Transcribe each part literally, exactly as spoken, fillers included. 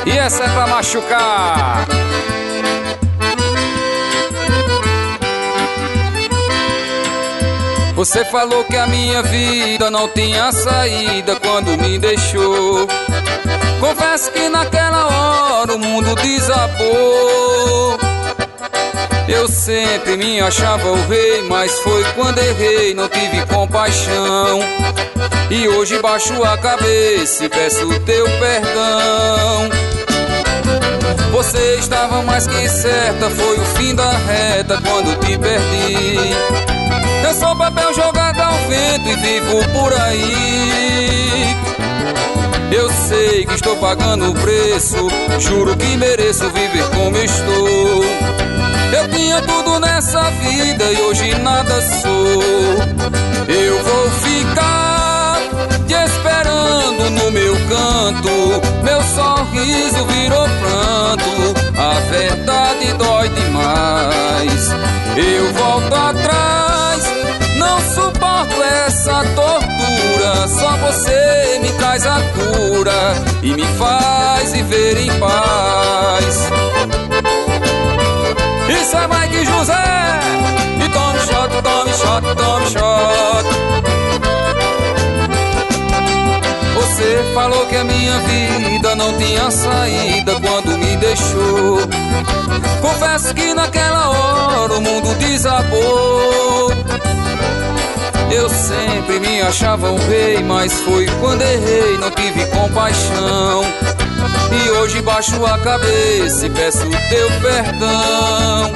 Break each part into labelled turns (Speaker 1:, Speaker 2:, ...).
Speaker 1: E essa é pra machucar. Você falou que a minha vida não tinha saída quando me deixou. Confesso que naquela hora o mundo desabou. Eu sempre me achava o rei, mas foi quando errei, não tive compaixão. E hoje baixo a cabeça e peço teu perdão. Você estava mais que certa, foi o fim da reta quando te perdi. Eu sou papel jogado ao vento e vivo por aí. Eu sei que estou pagando o preço, juro que mereço viver como estou. Eu tinha tudo nessa vida e hoje nada sou. Eu vou ficar te esperando no meu canto. Meu sorriso virou pranto, a verdade dói demais. Eu volto atrás, não suporto essa tortura. Só você me traz a cura e me faz viver em paz. Isso é Mike José. E tome shot, tome shot, tome shot. Você falou que a minha vida não tinha saída quando me deixou. Confesso que naquela hora o mundo desabou. Eu sempre me achava um rei, mas foi quando errei, não tive compaixão. E hoje baixo a cabeça e peço teu perdão.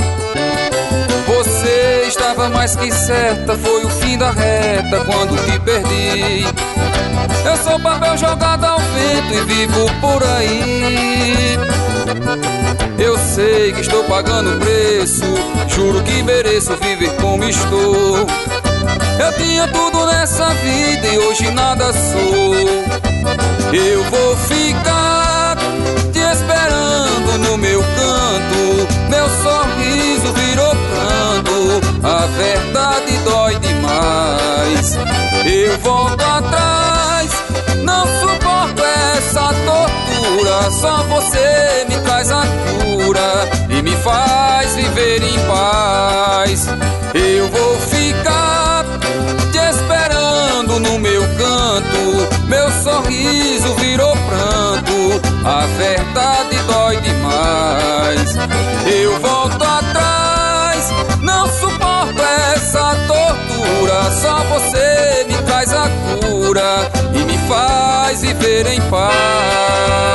Speaker 1: Você estava mais que certa, foi o fim da reta quando te perdi. Eu sou papel jogado ao vento e vivo por aí. Eu sei que estou pagando o preço, juro que mereço viver como estou. Eu tinha tudo nessa vida e hoje nada sou. Eu vou ficar te esperando no meu canto. Meu sorriso virou pranto, a verdade dói demais. Eu volto atrás, não suporto essa tortura. Só você me traz a cura e me faz viver em paz. Eu vou ficar te esperando no meu canto. Meu sorriso virou pranto, a verdade dói demais. Eu volto atrás, não suporto essa tortura. Só você me traz a cura e me faz viver em paz.